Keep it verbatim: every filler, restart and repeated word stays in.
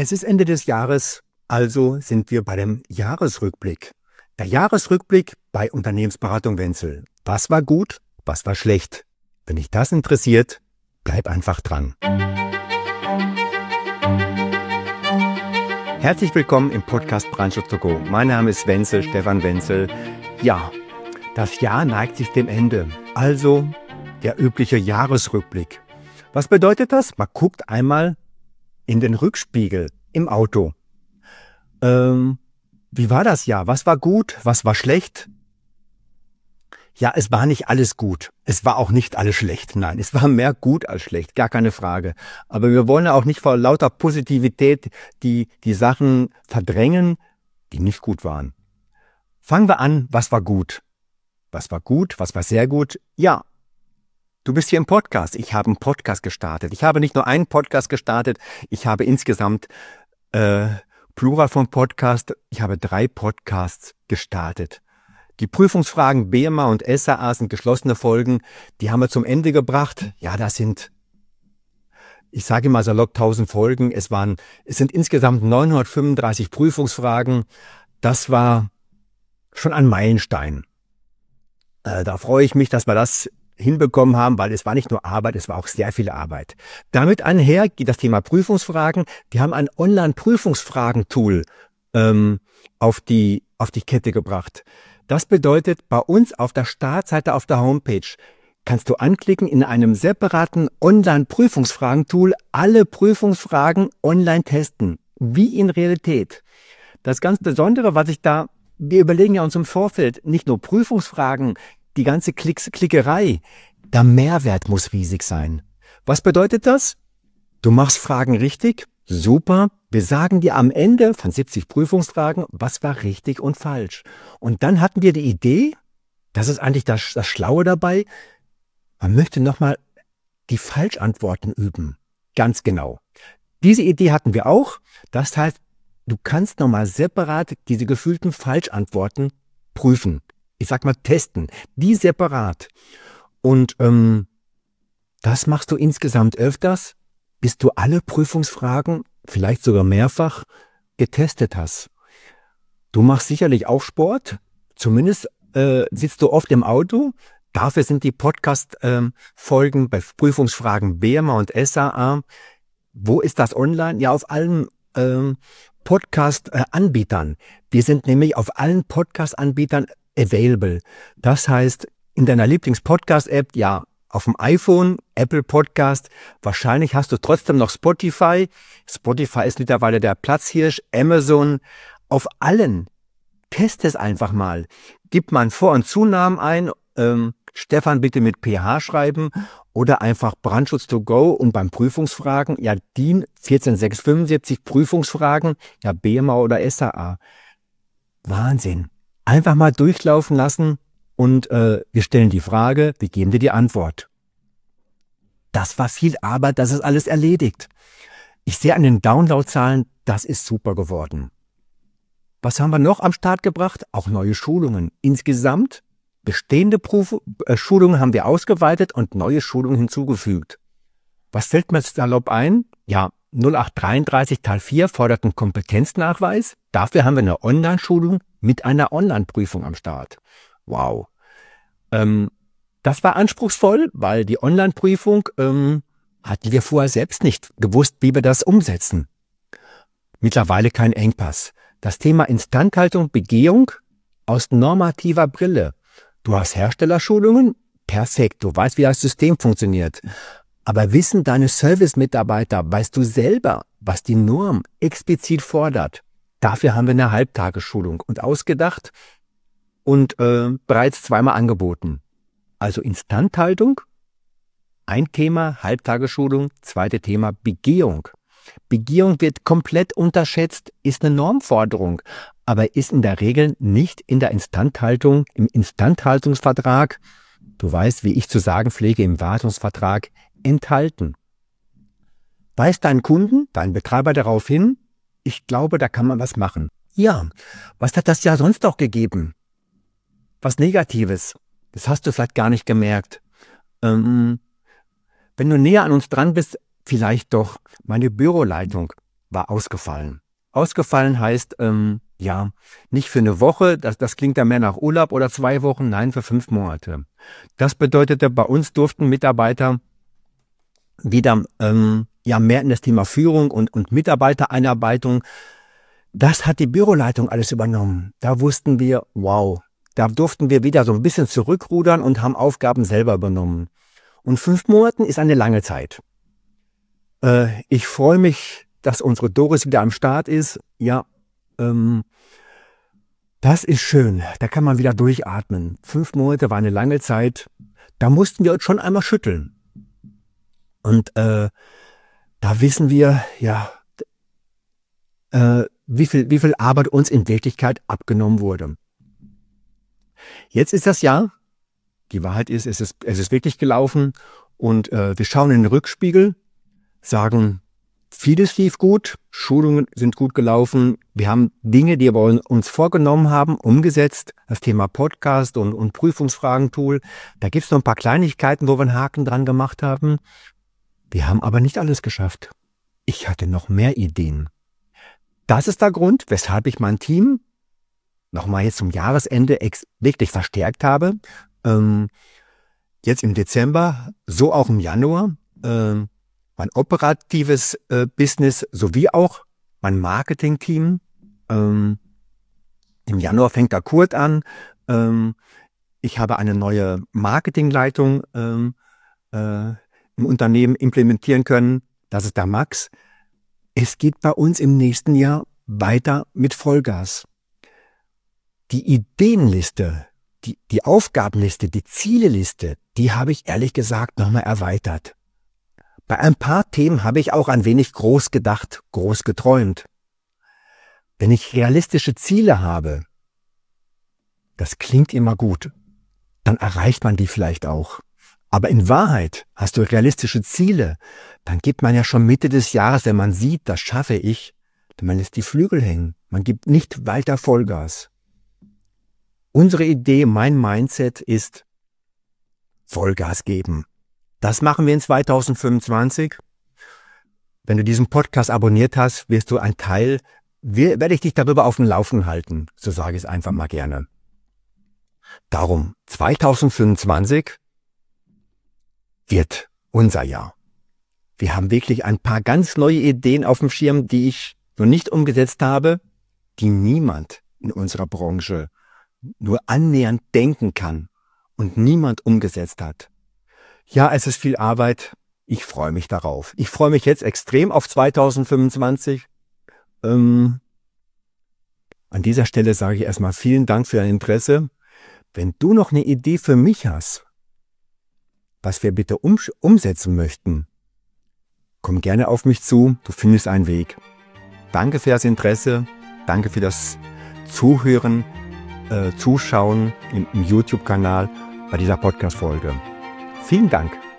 Es ist Ende des Jahres, also sind wir bei dem Jahresrückblick. Der Jahresrückblick bei Unternehmensberatung Wenzel. Was war gut, was war schlecht? Wenn dich das interessiert, bleib einfach dran. Herzlich willkommen im Podcast Brandschutz to go. Mein Name ist Wenzel, Stefan Wenzel. Ja, das Jahr neigt sich dem Ende. Also der übliche Jahresrückblick. Was bedeutet das? Man guckt einmal in den Rückspiegel im Auto. Ähm, wie war das Jahr? Was war gut? Was war schlecht? Ja, es war nicht alles gut. Es war auch nicht alles schlecht. Nein, es war mehr gut als schlecht. Gar keine Frage. Aber wir wollen auch nicht vor lauter Positivität die, die Sachen verdrängen, die nicht gut waren. Fangen wir an. Was war gut? Was war gut? Was war sehr gut? Ja. Du bist hier im Podcast. Ich habe einen Podcast gestartet. Ich habe nicht nur einen Podcast gestartet, ich habe insgesamt äh, Plural von Podcast. Ich habe drei Podcasts gestartet. Die Prüfungsfragen B M A und S A A sind geschlossene Folgen. Die haben wir zum Ende gebracht. Ja, das sind, ich sage mal salopp, tausend Folgen. Es waren, es sind insgesamt neunhundertfünfunddreißig Prüfungsfragen. Das war schon ein Meilenstein. Äh, da freue ich mich, dass wir das hinbekommen haben, weil es war nicht nur Arbeit, es war auch sehr viel Arbeit. Damit einher geht das Thema Prüfungsfragen. Wir haben ein Online-Prüfungsfragen-Tool ähm, auf die, auf die Kette gebracht. Das bedeutet, bei uns auf der Startseite auf der Homepage kannst du anklicken, in einem separaten Online-Prüfungsfragen-Tool alle Prüfungsfragen online testen, wie in Realität. Das ganz Besondere, was ich da, wir überlegen ja uns im Vorfeld, nicht nur Prüfungsfragen, die ganze Klicks, Klickerei, der Mehrwert muss riesig sein. Was bedeutet das? Du machst Fragen richtig, super. Wir sagen dir am Ende von siebzig Prüfungsfragen, was war richtig und falsch. Und dann hatten wir die Idee, das ist eigentlich das, das Schlaue dabei, man möchte nochmal die Falschantworten üben. Ganz genau. Diese Idee hatten wir auch. Das heißt, du kannst nochmal separat diese gefühlten Falschantworten prüfen. Ich sag mal testen, die separat. Und ähm, das machst du insgesamt öfters, bis du alle Prüfungsfragen, vielleicht sogar mehrfach, getestet hast. Du machst sicherlich auch Sport, zumindest äh, sitzt du oft im Auto. Dafür sind die Podcast-Folgen ähm, bei Prüfungsfragen B M A und S A A. Wo ist das online? Ja, auf allen ähm, Podcast-Anbietern. Wir sind nämlich auf allen Podcast-Anbietern available. Das heißt, in deiner Lieblings-Podcast-App, ja, auf dem iPhone, Apple Podcast, wahrscheinlich hast du trotzdem noch Spotify. Spotify ist mittlerweile der Platzhirsch, Amazon, auf allen. Test es einfach mal. Gib mal einen Vor- und Zunamen ein, ähm, Stefan bitte mit P H schreiben oder einfach Brandschutz to go und beim Prüfungsfragen, ja, D I N vierzehn sechs fünfundsiebzig Prüfungsfragen, ja, B M A oder S A A. Wahnsinn. Einfach mal durchlaufen lassen und äh, wir stellen die Frage, wir geben dir die Antwort. Das war viel Arbeit, das ist alles erledigt. Ich sehe an den Downloadzahlen, das ist super geworden. Was haben wir noch am Start gebracht? Auch neue Schulungen. Insgesamt bestehende Prüf- äh, Schulungen haben wir ausgeweitet und neue Schulungen hinzugefügt. Was fällt mir salopp ein? Ja, null acht dreiunddreißig Teil vier fordert einen Kompetenznachweis. Dafür haben wir eine Online-Schulung mit einer Online-Prüfung am Start. Wow. Ähm, das war anspruchsvoll, weil die Online-Prüfung ähm, hatten wir vorher selbst nicht gewusst, wie wir das umsetzen. Mittlerweile kein Engpass. Das Thema Instandhaltung, Begehung aus normativer Brille. Du hast Herstellerschulungen? Perfekt, du weißt, wie das System funktioniert. Aber wissen deine Service-Mitarbeiter, weißt du selber, was die Norm explizit fordert? Dafür haben wir eine Halbtagesschulung und ausgedacht und äh, bereits zweimal angeboten. Also Instandhaltung, ein Thema, Halbtagesschulung, zweite Thema Begehung. Begehung wird komplett unterschätzt, ist eine Normforderung, aber ist in der Regel nicht in der Instandhaltung, im Instandhaltungsvertrag, du weißt, wie ich zu sagen pflege, im Wartungsvertrag, enthalten. Weist dein Kunden, dein Betreiber darauf hin, ich glaube, da kann man was machen. Ja, was hat das Jahr sonst noch gegeben? Was Negatives, das hast du vielleicht gar nicht gemerkt. Ähm, wenn du näher an uns dran bist, vielleicht doch meine Büroleitung. war ausgefallen. Ausgefallen heißt, ähm, ja, nicht für eine Woche, das, das klingt ja mehr nach Urlaub oder zwei Wochen, nein, für fünf Monate. Das bedeutete, bei uns durften Mitarbeiter wieder ähm, ja, mehr in das Thema Führung und, und Mitarbeitereinarbeitung. Das hat die Büroleitung alles übernommen. Da wussten wir, wow, da durften wir wieder so ein bisschen zurückrudern und haben Aufgaben selber übernommen. Und fünf Monaten ist eine lange Zeit. Äh, ich freue mich, dass unsere Doris wieder am Start ist. Ja, ähm, das ist schön. Da kann man wieder durchatmen. Fünf Monate war eine lange Zeit. Da mussten wir uns schon einmal schütteln. Und äh, da wissen wir, ja, äh, wie viel, wie viel Arbeit uns in Wirklichkeit abgenommen wurde. Jetzt ist das Jahr. Die Wahrheit ist, es ist, es ist wirklich gelaufen. Und äh, wir schauen in den Rückspiegel, sagen, vieles lief gut, Schulungen sind gut gelaufen. Wir haben Dinge, die wir uns vorgenommen haben, umgesetzt. Das Thema Podcast und, und Prüfungsfragentool. Da gibt es noch ein paar Kleinigkeiten, wo wir einen Haken dran gemacht haben. Wir haben aber nicht alles geschafft. Ich hatte noch mehr Ideen. Das ist der Grund, weshalb ich mein Team nochmal jetzt zum Jahresende ex- wirklich verstärkt habe. Ähm, jetzt im Dezember, so auch im Januar. Ähm, mein operatives äh, Business sowie auch mein Marketing-Team. Ähm, Im Januar fängt der Kurt an. Ähm, ich habe eine neue Marketingleitung ähm, äh, im Unternehmen implementieren können. Das ist der Max. Es geht bei uns im nächsten Jahr weiter mit Vollgas. Die Ideenliste, die, die Aufgabenliste, die Zieleliste, die habe ich ehrlich gesagt nochmal erweitert. Bei ein paar Themen habe ich auch ein wenig groß gedacht, groß geträumt. Wenn ich realistische Ziele habe, das klingt immer gut, dann erreicht man die vielleicht auch. Aber in Wahrheit hast du realistische Ziele, dann gibt man ja schon Mitte des Jahres, wenn man sieht, das schaffe ich, dann man lässt die Flügel hängen. Man gibt nicht weiter Vollgas. Unsere Idee, mein Mindset ist Vollgas geben. Das machen wir in zweitausendfünfundzwanzig. Wenn du diesen Podcast abonniert hast, wirst du ein Teil, werde ich dich darüber auf dem Laufenden halten. So sage ich es einfach mal gerne. Darum, zweitausendfünfundzwanzig wird unser Jahr. Wir haben wirklich ein paar ganz neue Ideen auf dem Schirm, die ich noch nicht umgesetzt habe, die niemand in unserer Branche nur annähernd denken kann und niemand umgesetzt hat. Ja, es ist viel Arbeit. Ich freue mich darauf. Ich freue mich jetzt extrem auf zweitausendfünfundzwanzig. Ähm, an dieser Stelle sage ich erstmal vielen Dank für dein Interesse. Wenn du noch eine Idee für mich hast, was wir bitte um, umsetzen möchten, komm gerne auf mich zu, du findest einen Weg. Danke für das Interesse, danke für das Zuhören, äh, Zuschauen im, im YouTube-Kanal bei dieser Podcast-Folge. Vielen Dank.